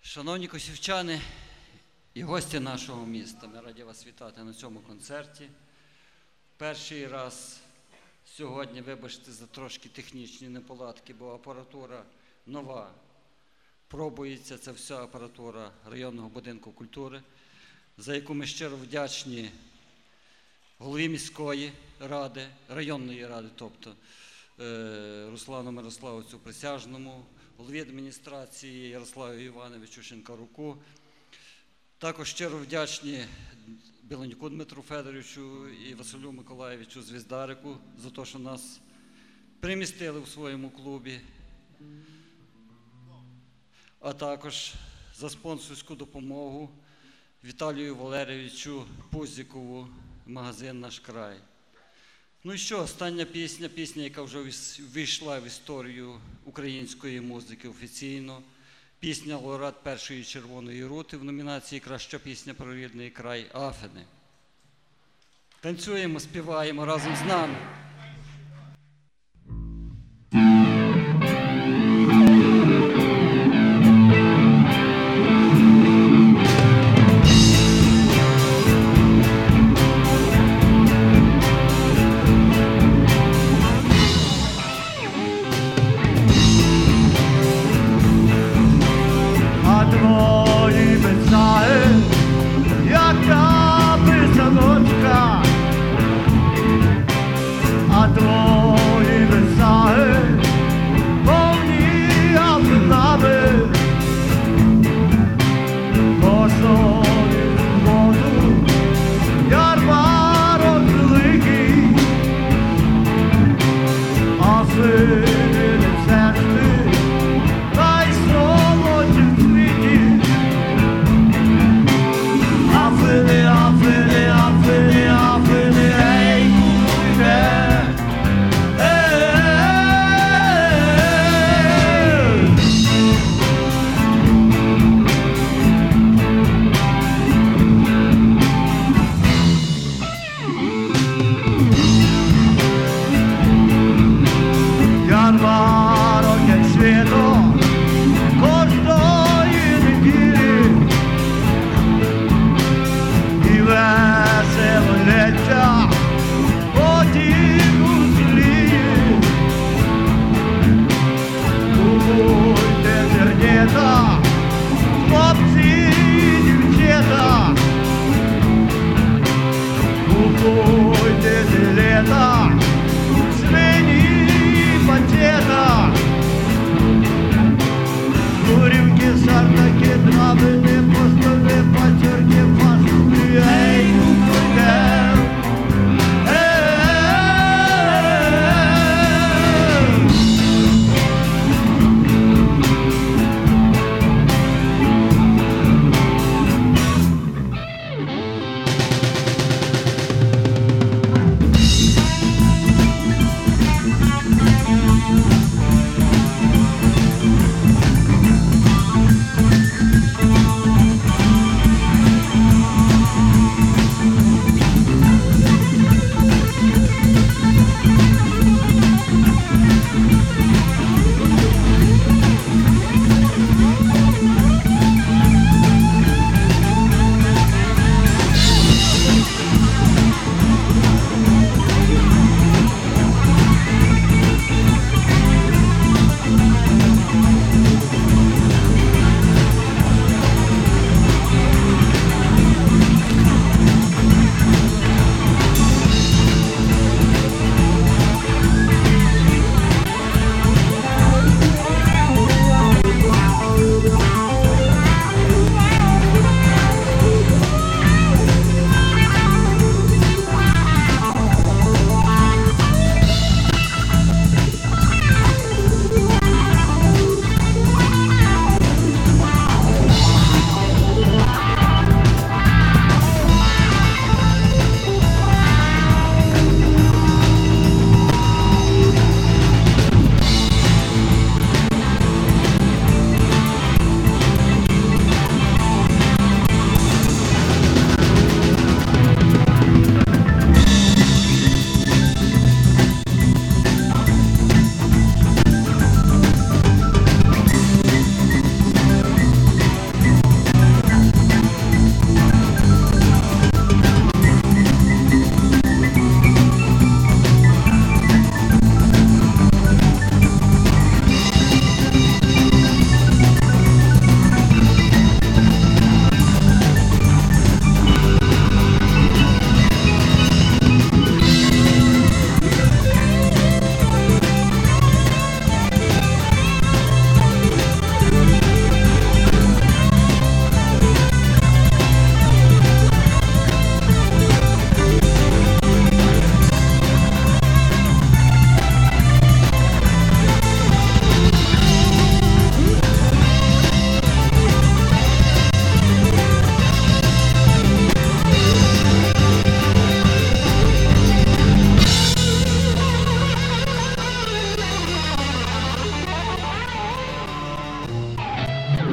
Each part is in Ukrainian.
Шановні косівчани і гості нашого міста, ми раді вас вітати на цьому концерті. Перший раз сьогодні, вибачте за трошки технічні неполадки, бо апаратура нова. Пробується ця вся апаратура районного будинку культури, за яку ми щиро вдячні голові міської ради, районної ради, тобто Руслану Мирославовичу Присяжному, голові адміністрації Ярославу Івановичу Шинкаруку. Також щиро вдячні Біленюку Дмитру Федоровичу і Василю Миколаєвичу Звіздарику за те, що нас примістили в своєму клубі, а також за спонсорську допомогу Віталію Валерійовичу Пузікову, магазин «Наш край». Ну і що, остання пісня, яка вже ввійшла в історію української музики офіційно. Пісня лауреат першої червоної рути в номінації «Краща пісня про рідний край» Афини. Танцюємо, співаємо разом з нами.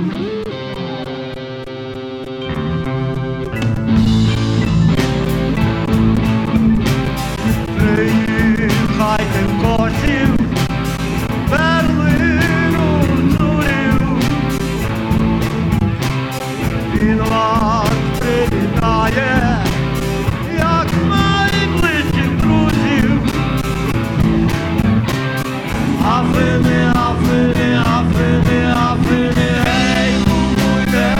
Приїхайте в Косів, Берлину цурів, він вас привітає, як найближчих друзів. Афини, афини, афини, афини, гей, купуйте.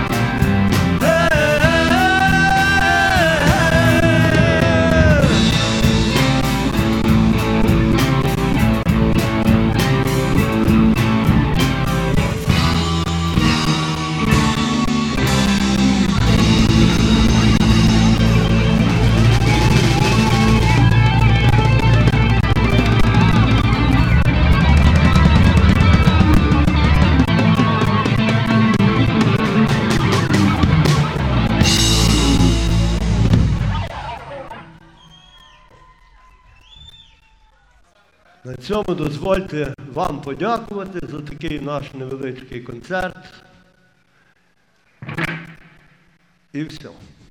На цьому дозвольте вам подякувати за такий наш невеличкий концерт. І все.